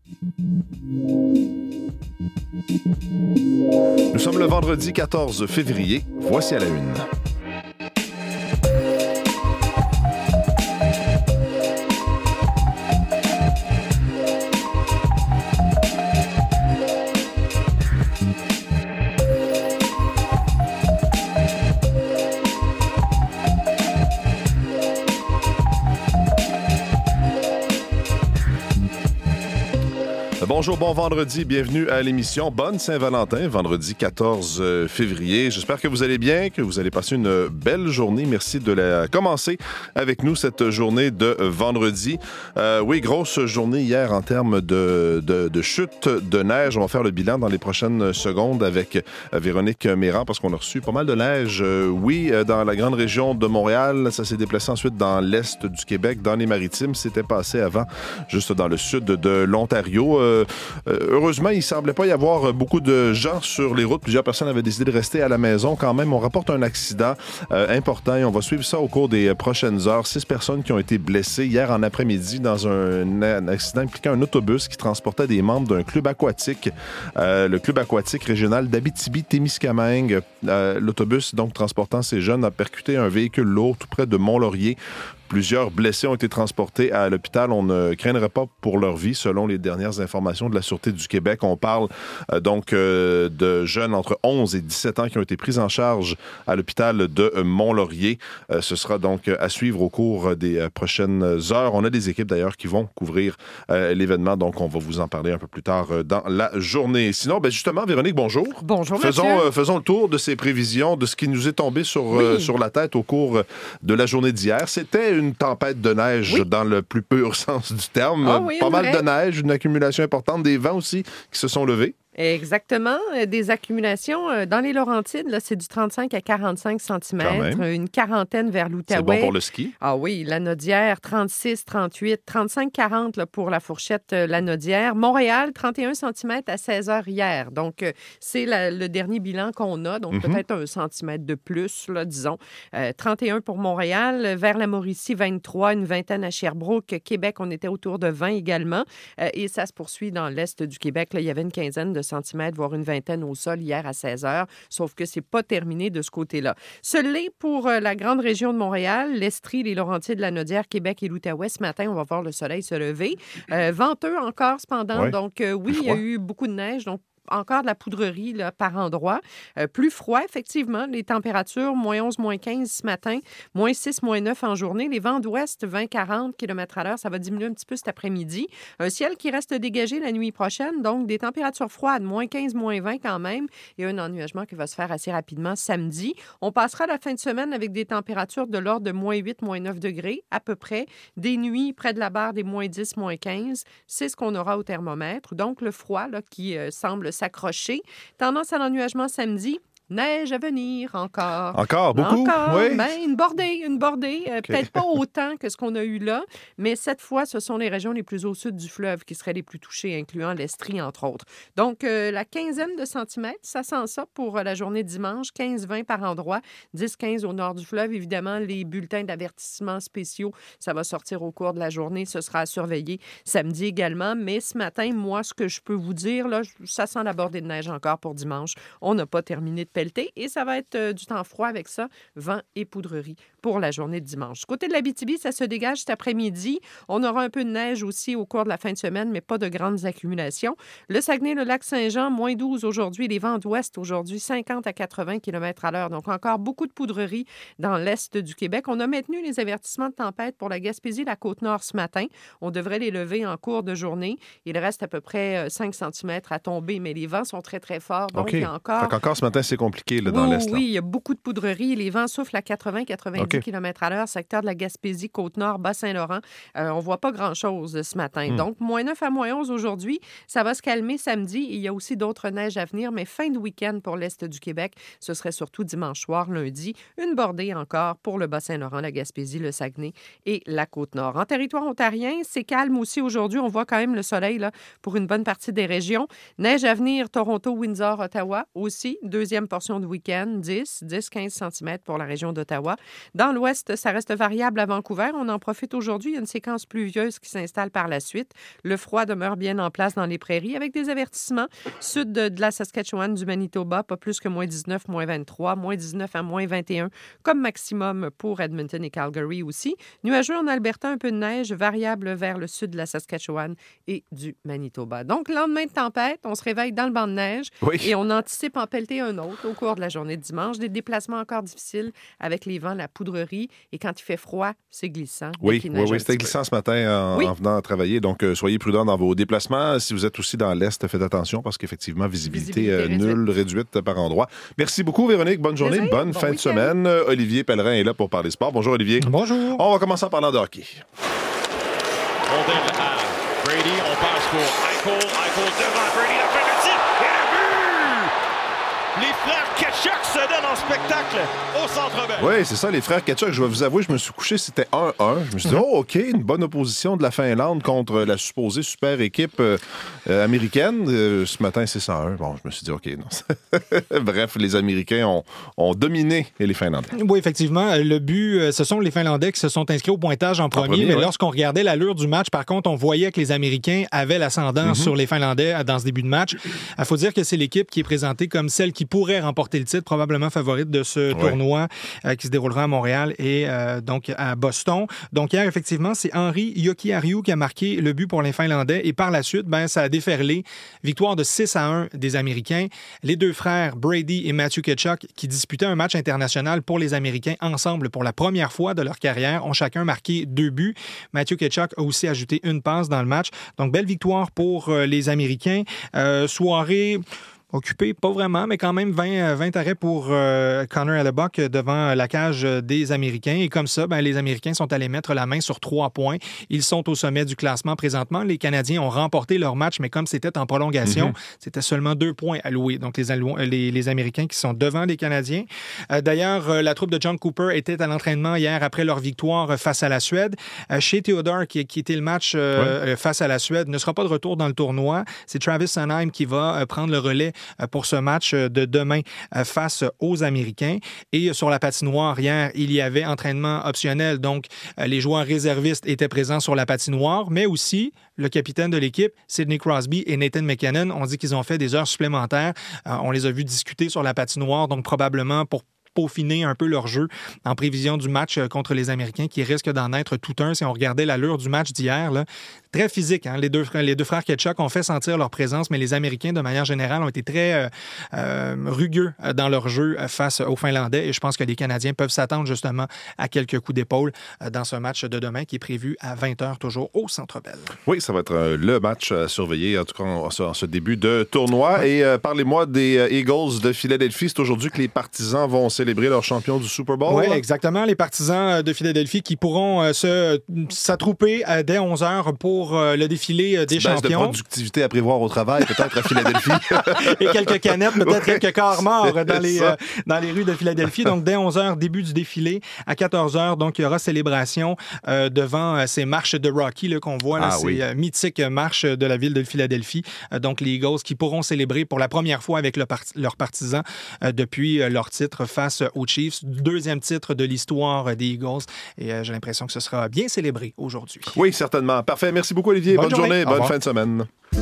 Nous sommes le vendredi 14 février. Voici à la une. Bonjour, bon vendredi, bienvenue à l'émission. Bonne Saint-Valentin, vendredi 14 février. J'espère que vous allez bien, que vous allez passer une belle journée. Merci de la commencer avec nous cette journée de vendredi. Oui, grosse journée hier en termes de chute de neige. On va faire le bilan dans les prochaines secondes avec Véronique Méran parce qu'on a reçu pas mal de neige. Oui, dans la grande région de Montréal, ça s'est déplacé ensuite dans l'est du Québec, dans les Maritimes. C'était passé avant, juste dans le sud de l'Ontario. Heureusement, il ne semblait pas y avoir beaucoup de gens sur les routes. Plusieurs personnes avaient décidé de rester à la maison. Quand même, on rapporte un accident important et on va suivre ça au cours des prochaines heures. 6 personnes qui ont été blessées hier en après-midi dans un accident impliquant un autobus qui transportait des membres d'un club aquatique, le club aquatique régional d'Abitibi-Témiscamingue. L'autobus, donc transportant ces jeunes, a percuté un véhicule lourd tout près de Mont-Laurier. Plusieurs blessés ont été transportés à l'hôpital. On ne craindrait pas pour leur vie, selon les dernières informations de la Sûreté du Québec. On parle de jeunes entre 11 et 17 ans qui ont été pris en charge à l'hôpital de Mont-Laurier. Ce sera donc à suivre au cours des prochaines heures. On a des équipes d'ailleurs qui vont couvrir l'événement, donc on va vous en parler un peu plus tard dans la journée. Sinon, justement, Véronique, bonjour. Bonjour, Faisons le tour de ces prévisions, de ce qui nous est tombé sur la tête au cours de la journée d'hier. C'était une tempête de neige dans le plus pur sens du terme. Pas mal de neige, une accumulation importante, des vents aussi qui se sont levés. Exactement. Des accumulations dans les Laurentides, là, c'est du 35 à 45 cm, une quarantaine vers l'Outaouais. C'est bon pour le ski? Ah oui, Lanaudière, 36, 38, 35, 40 là, pour la fourchette Lanaudière. Montréal, 31 cm à 16 heures hier. Donc, c'est le dernier bilan qu'on a, donc peut-être 1 centimètre de plus, là, disons. 31 pour Montréal. Vers la Mauricie, 23, une vingtaine à Sherbrooke. Québec, on était autour de 20 également. Et ça se poursuit dans l'est du Québec. Là, il y avait une quinzaine de centimètres, voire une vingtaine au sol hier à 16 heures, sauf que c'est pas terminé de ce côté-là. Ce l'est pour la grande région de Montréal, l'Estrie, les Laurentides, Lanaudière, Québec et l'Outaouais. Ce matin, on va voir le soleil se lever. Venteux encore, cependant. Ouais. Donc, oui, il y a eu beaucoup de neige, donc encore de la poudrerie là, par endroit. Plus froid, effectivement. Les températures, moins 11, moins 15 ce matin, moins 6, moins 9 en journée. Les vents d'ouest, 20-40 km/h, ça va diminuer un petit peu cet après-midi. Un ciel qui reste dégagé la nuit prochaine, donc des températures froides, moins 15, moins 20 quand même, et un ennuagement qui va se faire assez rapidement samedi. On passera la fin de semaine avec des températures de l'ordre de moins 8, moins 9 degrés, à peu près. Des nuits près de la barre des moins 10, moins 15. C'est ce qu'on aura au thermomètre. Donc, le froid là, qui semble s'accrocher. Tendance à l'ennuagement samedi. Neige à venir encore. Encore? Beaucoup? Encore. Oui. Une bordée. Okay. Peut-être pas autant que ce qu'on a eu là, mais cette fois, ce sont les régions les plus au sud du fleuve qui seraient les plus touchées, incluant l'Estrie, entre autres. Donc, la quinzaine de centimètres, ça sent ça pour la journée de dimanche. 15-20 par endroit, 10-15 au nord du fleuve. Évidemment, les bulletins d'avertissement spéciaux, ça va sortir au cours de la journée. Ce sera à surveiller samedi également. Mais ce matin, moi, ce que je peux vous dire, là, ça sent la bordée de neige encore pour dimanche. On n'a pas terminé de pelleter et ça va être du temps froid avec ça, vent et poudrerie pour la journée de dimanche. Du côté de l'Abitibi, ça se dégage cet après-midi. On aura un peu de neige aussi au cours de la fin de semaine, mais pas de grandes accumulations. Le Saguenay, le lac Saint-Jean, moins 12 aujourd'hui. Les vents d'ouest aujourd'hui, 50 à 80 km/h. Donc, encore beaucoup de poudrerie dans l'est du Québec. On a maintenu les avertissements de tempête pour la Gaspésie, la Côte-Nord ce matin. On devrait les lever en cours de journée. Il reste à peu près 5 cm à tomber, mais les vents sont très, très forts. Donc, il y a encore... Donc, encore ce matin, c'est compliqué là, dans l'est. Oui, il y a beaucoup de poudrerie. Les vents soufflent à 80-90 km/h. Secteur de la Gaspésie, Côte-Nord, Bas-Saint-Laurent. On ne voit pas grand-chose ce matin. Donc, moins 9 à moins 11 aujourd'hui. Ça va se calmer samedi. Il y a aussi d'autres neiges à venir, mais fin de week-end pour l'est du Québec. Ce serait surtout dimanche soir, lundi. Une bordée encore pour le Bas-Saint-Laurent, la Gaspésie, le Saguenay et la Côte-Nord. En territoire ontarien, c'est calme aussi aujourd'hui. On voit quand même le soleil là, pour une bonne partie des régions. Neige à venir, Toronto, Windsor, Ottawa aussi. Deuxième portion de week-end, 10-15 cm pour la région d'Ottawa. Dans l'ouest, ça reste variable à Vancouver. On en profite aujourd'hui. Il y a une séquence pluvieuse qui s'installe par la suite. Le froid demeure bien en place dans les prairies avec des avertissements. Sud de la Saskatchewan, du Manitoba, pas plus que moins 19, moins 23, moins 19 à moins 21 comme maximum pour Edmonton et Calgary aussi. Nuageux en Alberta, un peu de neige, variable vers le sud de la Saskatchewan et du Manitoba. Donc, lendemain de tempête, on se réveille dans le banc de neige et on anticipe en pelleter un autre au cours de la journée de dimanche. Des déplacements encore difficiles avec les vents, la poudrerie. Et quand il fait froid, c'est glissant. Oui, c'était glissant ce matin en venant travailler. Donc, soyez prudents dans vos déplacements. Si vous êtes aussi dans l'Est, faites attention parce qu'effectivement, visibilité nulle, réduite par endroit. Merci beaucoup, Véronique. Bonne journée, bonne fin de semaine. Olivier Pellerin est là pour parler sport. Bonjour, Olivier. Bonjour. On va commencer en parlant de hockey. Holden à Brady, on passe pour Eichel devant Brady, la fin de tir, et le but! Les frères Ketchuk se donnent en spectacle au Centre Bell. Oui, c'est ça, les frères Ketchuk. Je vais vous avouer, je me suis couché, c'était 1-1. Je me suis dit, OK, une bonne opposition de la Finlande contre la supposée super équipe américaine. Ce matin, c'est 101. Bon, je me suis dit, OK, non. Bref, les Américains ont dominé les Finlandais. Oui, effectivement. Le but, ce sont les Finlandais qui se sont inscrits au pointage en premier. Mais lorsqu'on regardait l'allure du match, par contre, on voyait que les Américains avaient l'ascendant sur les Finlandais dans ce début de match. Il faut dire que c'est l'équipe qui est présentée comme celle qui pourrait remporter le titre, probablement favorite de ce tournoi qui se déroulera à Montréal et donc à Boston. Donc hier, effectivement, c'est Henri Jokiharju qui a marqué le but pour les Finlandais et par la suite, ça a déferlé. Victoire de 6-1 des Américains. Les deux frères Brady et Matthew Tkachuk qui disputaient un match international pour les Américains ensemble pour la première fois de leur carrière ont chacun marqué 2 buts. Matthew Tkachuk a aussi ajouté une passe dans le match. Donc belle victoire pour les Américains. Soirée occupé, pas vraiment, mais quand même 20 arrêts pour Connor Hellebuck devant la cage des Américains. Et comme ça, les Américains sont allés mettre la main sur 3 points. Ils sont au sommet du classement présentement. Les Canadiens ont remporté leur match, mais comme c'était en prolongation, c'était seulement 2 points alloués. Donc, les Américains qui sont devant les Canadiens. D'ailleurs, la troupe de John Cooper était à l'entraînement hier après leur victoire face à la Suède. Shea Theodore, qui a quitté le match face à la Suède, ne sera pas de retour dans le tournoi. C'est Travis Sanheim qui va prendre le relais pour ce match de demain face aux Américains. Et sur la patinoire, hier, il y avait entraînement optionnel. Donc, les joueurs réservistes étaient présents sur la patinoire, mais aussi le capitaine de l'équipe, Sidney Crosby et Nathan McKinnon. On dit qu'ils ont fait des heures supplémentaires. On les a vus discuter sur la patinoire, donc probablement pour peaufiner un peu leur jeu en prévision du match contre les Américains qui risque d'en être tout un. Si on regardait l'allure du match d'hier, là, très physique. Hein? Les deux frères Tkachuk ont fait sentir leur présence, mais les Américains, de manière générale, ont été très rugueux dans leur jeu face aux Finlandais. Et je pense que les Canadiens peuvent s'attendre justement à quelques coups d'épaule dans ce match de demain qui est prévu à 20h toujours au Centre Bell. Oui, ça va être le match à surveiller, en tout cas en ce début de tournoi. Et parlez-moi des Eagles de Philadelphie. C'est aujourd'hui que les partisans vont célébrer leur champion du Super Bowl. Oui, exactement. Les partisans de Philadelphie qui pourront s'attrouper dès 11h pour le défilé des champions. De productivité à prévoir au travail, peut-être à Philadelphie. Et quelques canettes, peut-être quelques corps morts dans les rues de Philadelphie. Donc, dès 11h, début du défilé. À 14h, donc, il y aura célébration devant ces marches de Rocky là, qu'on voit, là, ces mythiques marches de la ville de Philadelphie. Donc, les Eagles qui pourront célébrer pour la première fois avec leurs partisans depuis leur titre face aux Chiefs. 2e titre de l'histoire des Eagles. Et j'ai l'impression que ce sera bien célébré aujourd'hui. Oui, certainement. Parfait. Merci beaucoup, Olivier. Bonne journée. Bonne fin de semaine.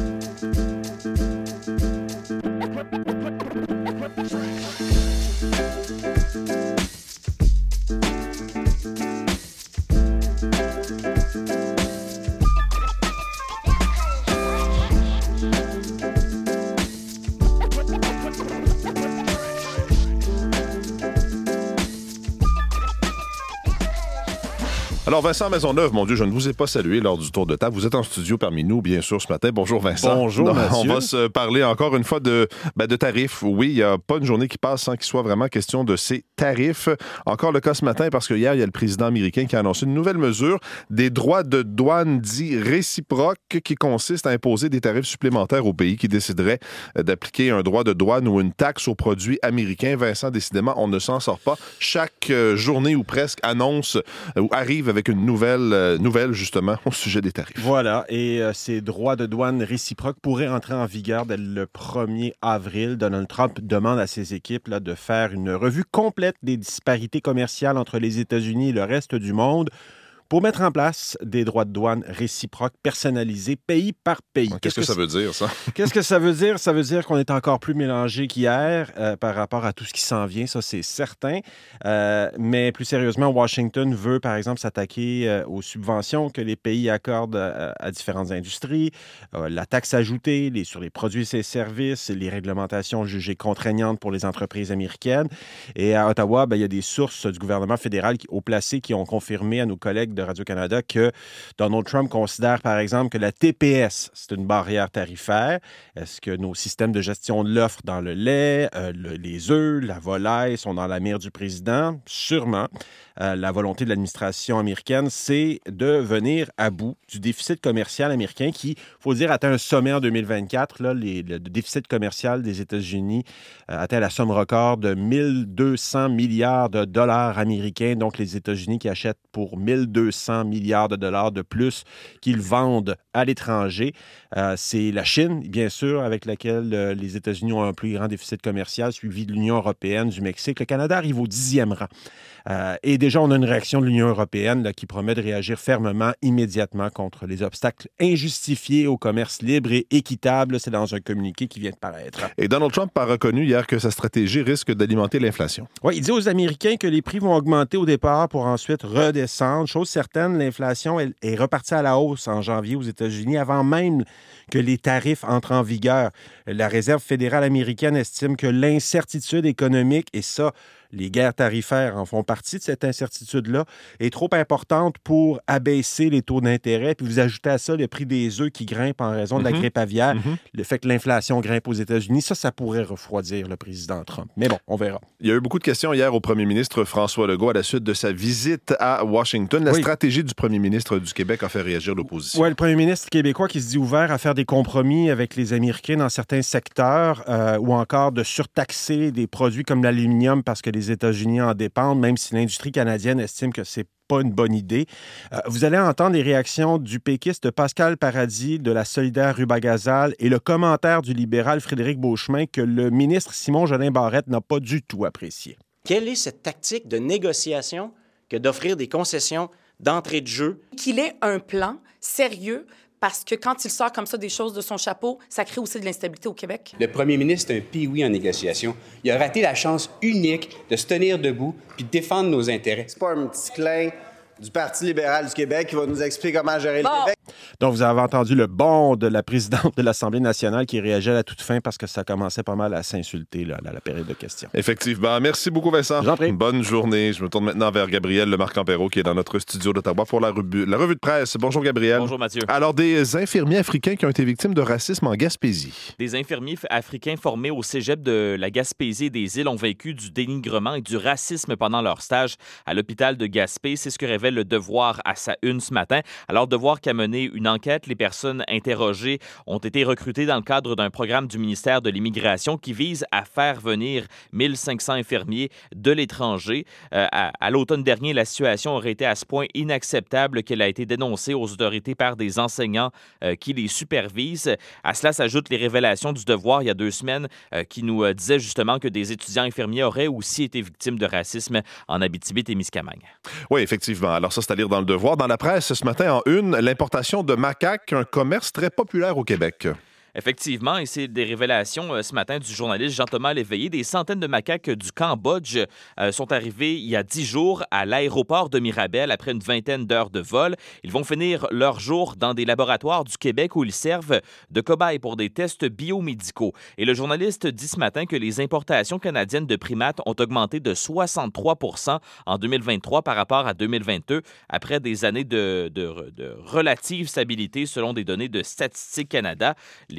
Alors, Vincent Maisonneuve, mon Dieu, je ne vous ai pas salué lors du tour de table. Vous êtes en studio parmi nous, bien sûr, ce matin. Bonjour, Vincent. Bonjour, Mathieu. On va se parler encore une fois de tarifs. Oui, il n'y a pas une journée qui passe sans qu'il soit vraiment question de ces tarifs. Encore le cas ce matin, parce que hier, il y a le président américain qui a annoncé une nouvelle mesure, des droits de douane dits réciproques, qui consiste à imposer des tarifs supplémentaires aux pays qui décideraient d'appliquer un droit de douane ou une taxe aux produits américains. Vincent, décidément, on ne s'en sort pas. Chaque journée ou presque annonce ou arrive avec avec une nouvelle justement, au sujet des tarifs. Voilà, et ces droits de douane réciproques pourraient entrer en vigueur dès le 1er avril. Donald Trump demande à ses équipes là, de faire une revue complète des disparités commerciales entre les États-Unis et le reste du monde pour mettre en place des droits de douane réciproques personnalisés pays par pays. Qu'est-ce que ça veut dire, ça? Qu'est-ce que ça veut dire? Ça veut dire qu'on est encore plus mélangé qu'hier par rapport à tout ce qui s'en vient, ça c'est certain. Mais plus sérieusement, Washington veut, par exemple, s'attaquer aux subventions que les pays accordent à différentes industries, la taxe ajoutée sur les produits et services, les réglementations jugées contraignantes pour les entreprises américaines. Et à Ottawa, il y a des sources du gouvernement fédéral haut placé qui ont confirmé à nos collègues de Radio-Canada que Donald Trump considère, par exemple, que la TPS, c'est une barrière tarifaire. Est-ce que nos systèmes de gestion de l'offre dans le lait, les œufs, la volaille sont dans la mire du président? Sûrement. La volonté de l'administration américaine, c'est de venir à bout du déficit commercial américain qui, il faut dire, atteint un sommet en 2024. Là, le déficit commercial des États-Unis atteint la somme record de 1200 milliards de dollars américains. Donc, les États-Unis qui achètent pour 1200 milliards de dollars de plus qu'ils vendent à l'étranger. C'est la Chine, bien sûr, avec laquelle les États-Unis ont un plus grand déficit commercial, suivi de l'Union européenne, du Mexique. Le Canada arrive au 10e rang. Et déjà, on a une réaction de l'Union européenne là, qui promet de réagir fermement, immédiatement contre les obstacles injustifiés au commerce libre et équitable. C'est dans un communiqué qui vient de paraître. Et Donald Trump a reconnu hier que sa stratégie risque d'alimenter l'inflation. Oui, il dit aux Américains que les prix vont augmenter au départ pour ensuite redescendre. Chose certaine, l'inflation est repartie à la hausse en janvier aux États-Unis avant même que les tarifs entrent en vigueur. La Réserve fédérale américaine estime que l'incertitude économique, et ça, les guerres tarifaires en font partie de cette incertitude-là, est trop importante pour abaisser les taux d'intérêt. Puis vous ajoutez à ça le prix des œufs qui grimpe en raison de la grippe aviaire, le fait que l'inflation grimpe aux États-Unis, ça pourrait refroidir le président Trump. Mais bon, on verra. Il y a eu beaucoup de questions hier au premier ministre François Legault à la suite de sa visite à Washington. La stratégie du premier ministre du Québec a fait réagir l'opposition. Oui, le premier ministre québécois qui se dit ouvert à faire des compromis avec les Américains dans certains secteurs ou encore de surtaxer des produits comme l'aluminium parce que les États-Unis en dépendent, même si l'industrie canadienne estime que c'est pas une bonne idée. Vous allez entendre les réactions du péquiste Pascal Paradis de la Solidaire Rubagazal et le commentaire du libéral Frédéric Beauchemin que le ministre Simon Jolin Barrette n'a pas du tout apprécié. Quelle est cette tactique de négociation que d'offrir des concessions d'entrée de jeu? Qu'il ait un plan sérieux, parce que quand il sort comme ça des choses de son chapeau, ça crée aussi de l'instabilité au Québec. Le premier ministre est un pioui en négociation. Il a raté la chance unique de se tenir debout puis de défendre nos intérêts. C'est pas un petit clin du Parti libéral du Québec qui va nous expliquer comment gérer le Québec. Donc, vous avez entendu le bon de la présidente de l'Assemblée nationale qui réagit à la toute fin parce que ça commençait pas mal à s'insulter là, à la période de questions. Effectivement. Merci beaucoup, Vincent. J'en prie. Bonne journée. Je me tourne maintenant vers Gabriel Lemarque-Ampero qui est dans notre studio d'Ottawa pour la revue de presse. Bonjour, Gabriel. Bonjour, Mathieu. Alors, des infirmiers africains qui ont été victimes de racisme en Gaspésie. Des infirmiers africains formés au cégep de la Gaspésie et des îles ont vécu du dénigrement et du racisme pendant leur stage à l'hôpital de Gaspé. C'est ce que révèle le Devoir à sa une ce matin. Alors, Devoir qui a mené une enquête, les personnes interrogées ont été recrutées dans le cadre d'un programme du ministère de l'Immigration qui vise à faire venir 1500 infirmiers de l'étranger. À l'automne dernier, la situation aurait été à ce point inacceptable qu'elle a été dénoncée aux autorités par des enseignants qui les supervisent. À cela s'ajoutent les révélations du Devoir il y a 2 semaines qui nous disaient justement que des étudiants infirmiers auraient aussi été victimes de racisme en Abitibi-Témiscamingue. Oui, effectivement. Alors ça, c'est à lire dans le Devoir. Dans la presse, ce matin, en une, l'importation de macaques, un commerce très populaire au Québec. Effectivement, et c'est des révélations ce matin du journaliste Jean-Thomas Léveillé. Des centaines de macaques du Cambodge sont arrivés il y a 10 jours à l'aéroport de Mirabel après une vingtaine d'heures de vol. Ils vont finir leur jour dans des laboratoires du Québec où ils servent de cobayes pour des tests biomédicaux. Et le journaliste dit ce matin que les importations canadiennes de primates ont augmenté de 63 % en 2023 par rapport à 2022, après des années de relative stabilité selon des données de Statistique Canada. Les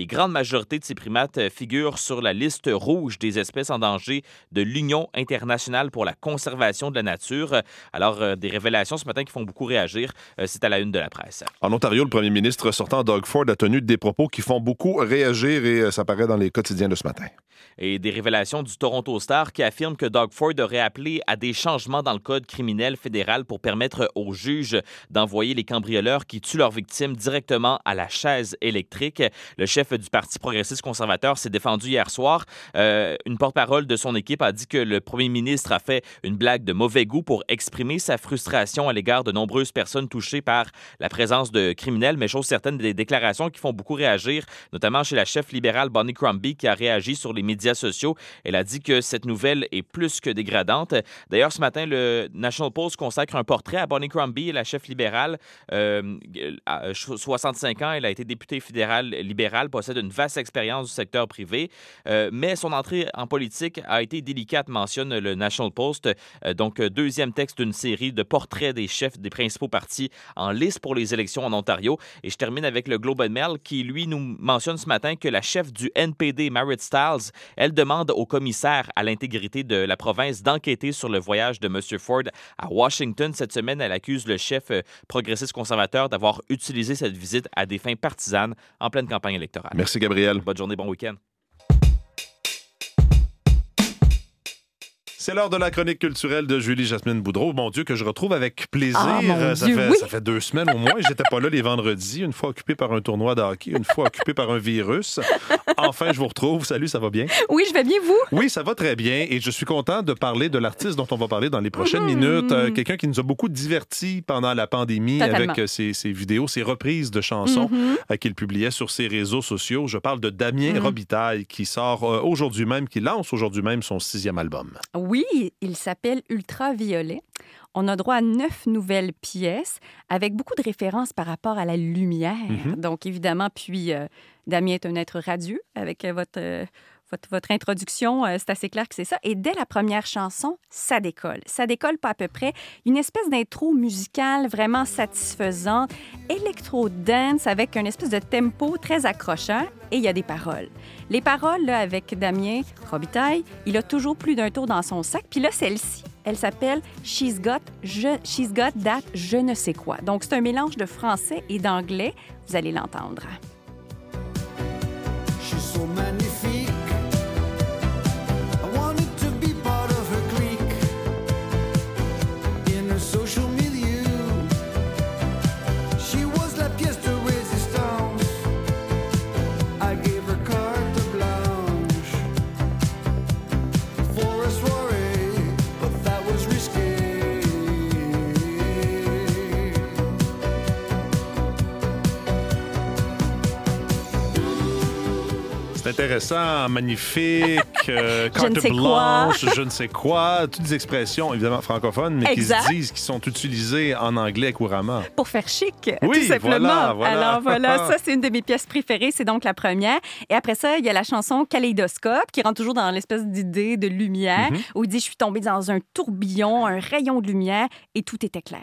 les grandes majorités de ces primates figurent sur la liste rouge des espèces en danger de l'Union internationale pour la conservation de la nature. Alors, des révélations ce matin qui font beaucoup réagir. C'est à la une de la presse. En Ontario, le premier ministre sortant, Doug Ford, a tenu des propos qui font beaucoup réagir et ça paraît dans les quotidiens de ce matin. Et des révélations du Toronto Star qui affirme que Doug Ford aurait appelé à des changements dans le code criminel fédéral pour permettre aux juges d'envoyer les cambrioleurs qui tuent leurs victimes directement à la chaise électrique. Le chef du Parti progressiste conservateur s'est défendu hier soir. Une porte-parole de son équipe a dit que le premier ministre a fait une blague de mauvais goût pour exprimer sa frustration à l'égard de nombreuses personnes touchées par la présence de criminels, mais chose certaine, des déclarations qui font beaucoup réagir, notamment chez la chef libérale Bonnie Crombie qui a réagi sur les médias sociaux. Elle a dit que cette nouvelle est plus que dégradante. D'ailleurs, ce matin, le National Post consacre un portrait à Bonnie Crombie, la chef libérale. À 65 ans, elle a été députée fédérale libérale, possède une vaste expérience du secteur privé, mais son entrée en politique a été délicate, mentionne le National Post. Donc, deuxième texte d'une série de portraits des chefs des principaux partis en lice pour les élections en Ontario. Et je termine avec le Globe and Mail qui, lui, nous mentionne ce matin que la chef du NPD, Marit Stiles, elle demande au commissaire à l'intégrité de la province d'enquêter sur le voyage de M. Ford à Washington. Cette semaine, elle accuse le chef progressiste conservateur d'avoir utilisé cette visite à des fins partisanes en pleine campagne électorale. Merci, Gabriel. Bonne journée, bon week-end. C'est l'heure de la chronique culturelle de Julie-Jasmine Boudreau. Mon Dieu, que je retrouve avec plaisir. Ça fait 2 semaines au moins. J'étais pas là les vendredis. Une fois occupé par un tournoi de hockey, une fois occupé par un virus. Enfin, je vous retrouve. Salut, ça va bien? Oui, je vais bien, vous? Oui, ça va très bien. Et je suis content de parler de l'artiste dont on va parler dans les prochaines minutes. Quelqu'un qui nous a beaucoup divertis pendant la pandémie. Totalement. Avec ses vidéos, ses reprises de chansons qu'il publiait sur ses réseaux sociaux. Je parle de Damien Robitaille qui sort aujourd'hui même, qui lance aujourd'hui même son 6e album. Oui, il s'appelle Ultraviolet. On a droit à 9 nouvelles pièces avec beaucoup de références par rapport à la lumière. Donc, évidemment, puis Damien est un être radieux avec votre introduction, c'est assez clair que c'est ça. Et dès la première chanson, ça décolle. Ça décolle pas à peu près. Une espèce d'intro musicale vraiment satisfaisante, électro-dance avec une espèce de tempo très accrocheur et il y a des paroles. Les paroles, là, avec Damien Robitaille, il a toujours plus d'un tour dans son sac. Puis là, celle-ci, elle s'appelle She's Got That Je ne sais quoi. Donc, c'est un mélange de français et d'anglais. Vous allez l'entendre. Je suis so magnifique. C'est intéressant, magnifique, carte blanche, je ne sais quoi, toutes des expressions évidemment francophones, mais qui se disent, qui sont utilisées en anglais couramment. Pour faire chic, oui, tout simplement. Voilà. Alors voilà, ça c'est une de mes pièces préférées, c'est donc la première. Et après ça, il y a la chanson Kaléidoscope qui rentre toujours dans l'espèce d'idée de lumière, où il dit « Je suis tombée dans un tourbillon, un rayon de lumière et tout était clair ».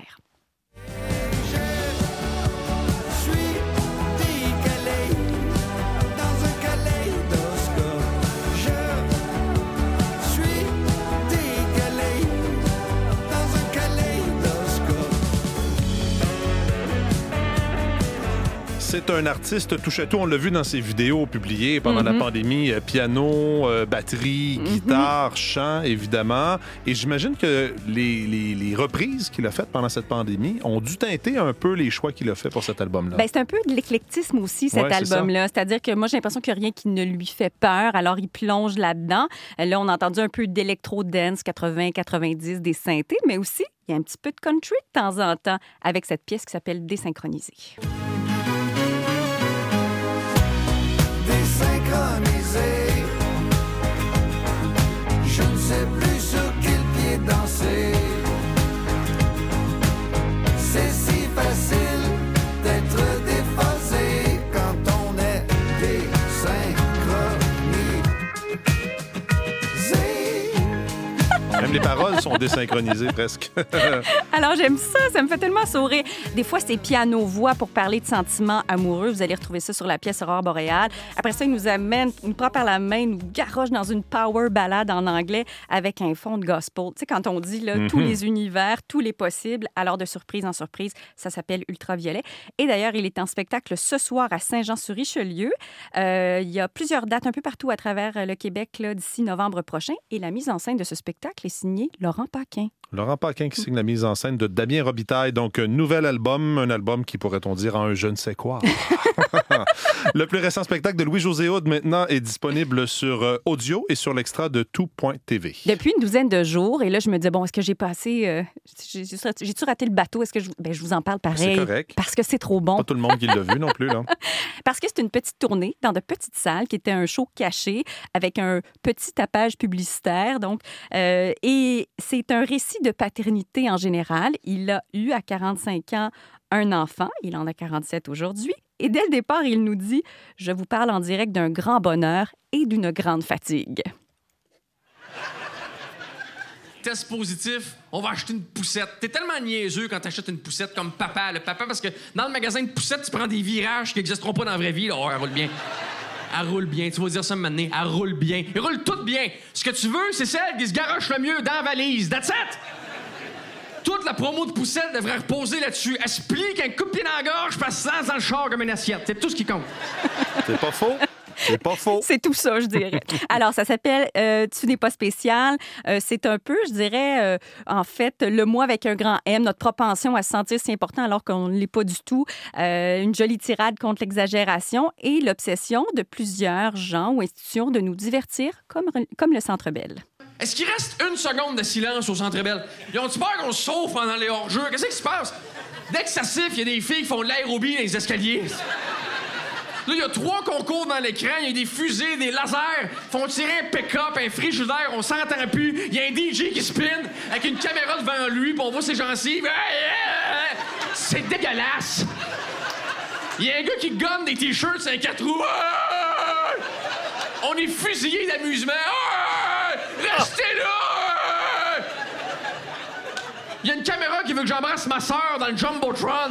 C'est un artiste touche-à-tout. On l'a vu dans ses vidéos publiées pendant la pandémie. Piano, batterie, guitare, chant, évidemment. Et j'imagine que les reprises qu'il a faites pendant cette pandémie ont dû teinter un peu les choix qu'il a fait pour cet album-là. Bien, c'est un peu de l'éclectisme aussi, cet album-là. C'est-à-dire que moi, j'ai l'impression qu'il n'y a rien qui ne lui fait peur. Alors, il plonge là-dedans. Là, on a entendu un peu d'électro-dance 80-90, des synthés, mais aussi, il y a un petit peu de country de temps en temps avec cette pièce qui s'appelle « Désynchronisé ». Désynchronisé, je ne sais plus sur quel pied danser. C'est si facile d'être déphasé quand on est désynchronisé. Même les paroles sont désynchronisées presque. Alors, j'aime ça. Ça me fait tellement sourire. Des fois, c'est piano-voix pour parler de sentiments amoureux. Vous allez retrouver ça sur la pièce Aurore boréale. Après ça, il nous prend par la main, il nous garoche dans une power ballade en anglais avec un fond de gospel. Tu sais, quand on dit là, tous les univers, tous les possibles, alors de surprise en surprise, ça s'appelle Ultraviolet. Et d'ailleurs, il est en spectacle ce soir à Saint-Jean-sur-Richelieu. Il y a plusieurs dates un peu partout à travers le Québec là, d'ici novembre prochain. Et la mise en scène de ce spectacle est signée Laurent Paquin. Laurent Paquin qui signe la mise en scène de Damien Robitaille. Donc, un nouvel album, un album qui, pourrait-on dire, a un je ne sais quoi. Le plus récent spectacle de Louis-José Hood, maintenant, est disponible sur audio et sur l'extra de tout.tv. Depuis une douzaine de jours, et là, je me disais, bon, est-ce que j'ai passé... j'ai-tu raté le bateau? Est-ce que je vous en parle pareil? C'est correct. Parce que c'est trop bon. Pas tout le monde qui l'a vu non plus, là. Parce que c'est une petite tournée dans de petites salles qui était un show caché avec un petit tapage publicitaire. Donc, et c'est un récit de paternité en général. Il a eu à 45 ans un enfant. Il en a 47 aujourd'hui. Et dès le départ, il nous dit « Je vous parle en direct d'un grand bonheur et d'une grande fatigue. » Test positif, on va acheter une poussette. T'es tellement niaiseux quand t'achètes une poussette comme papa, le papa, parce que dans le magasin de poussettes, tu prends des virages qui n'existeront pas dans la vraie vie. Là. Oh, elle roule bien. Elle roule bien. Tu vas dire ça maintenant. Elle roule bien. Elle roule toute bien. Ce que tu veux, c'est celle qui se garoche le mieux dans la valise. That's it! Toute la promo de poussette devrait reposer là-dessus. Elle se plie qu'un coup de pied dans la gorge, passe sans dans le char comme une assiette. C'est tout ce qui compte. C'est pas faux. C'est pas faux. C'est tout ça, je dirais. Alors, ça s'appelle Tu n'es pas spécial. C'est un peu, je dirais, en fait, le moi avec un grand M, notre propension à se sentir si important alors qu'on ne l'est pas du tout. Une jolie tirade contre l'exagération et l'obsession de plusieurs gens ou institutions de nous divertir, comme le Centre Bell. Est-ce qu'il reste une seconde de silence au Centre Bell? Ils ont-tu peur qu'on se sauve pendant les hors-jeux? Qu'est-ce qui se passe? Dès que ça siffle, il y a des filles qui font de l'aérobie dans les escaliers. Là, il y a 3 concours dans l'écran. Il y a des fusées, des lasers. Font tirer un pick-up, un frigidaire. On s'entend plus. Il y a un DJ qui spin avec une caméra devant lui, puis on voit ses gencives. C'est dégueulasse. Il y a un gars qui gonne des T-shirts sur un 4 roues. On est fusillés d'amusement. Restez là! Il y a une caméra qui veut que j'embrasse ma sœur dans le Jumbotron.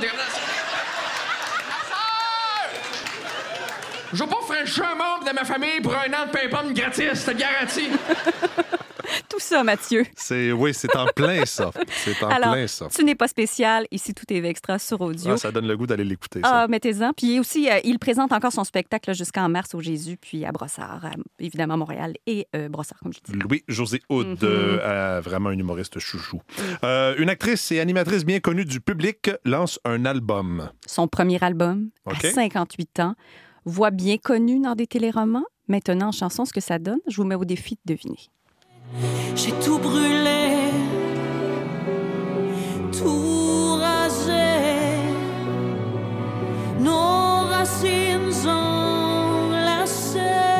Je vais pas frencher un membre de ma famille pour un an de pain-pomme gratis, c'est garanti. Tout ça, Mathieu. Oui, c'est en plein, ça. C'est en Alors, plein, ça. Tu n'es pas spécial. Ici, tout est extra sur audio. Ah, ça donne le goût d'aller l'écouter, ça. Ah, mettez-en. Puis aussi, il présente encore son spectacle jusqu'en mars au Jésus, puis à Brossard, évidemment Montréal et Brossard, comme je disais. Louis-José Hood, vraiment un humoriste chouchou. Une actrice et animatrice bien connue du public lance un album. Son premier album, à 58 ans. Voix bien connue dans des téléromans. Maintenant, en chanson, ce que ça donne, je vous mets au défi de deviner. J'ai tout brûlé, tout rasé, nos racines enlacées,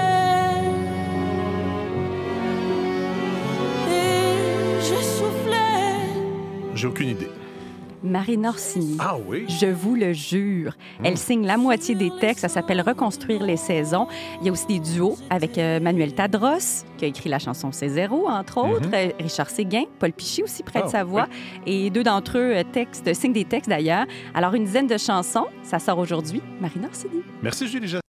et j'ai soufflé. J'ai aucune idée. Marine Orsini. Ah oui? Je vous le jure. Elle signe la moitié des textes. Ça s'appelle Reconstruire les saisons. Il y a aussi des duos avec Manuel Tadros, qui a écrit la chanson C0, entre autres. Richard Séguin, Paul Piché aussi prête sa voix. Oui. Et 2 d'entre eux signent des textes d'ailleurs. Alors, une dizaine de chansons. Ça sort aujourd'hui. Marine Orsini. Merci, Julie.